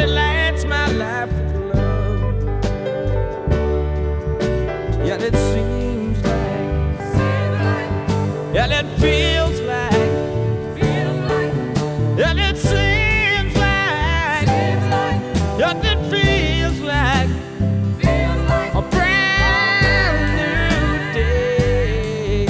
it lights my life with love. Yeah, it seems like, yeah, it feels like, yeah, it seems like, yeah, it feels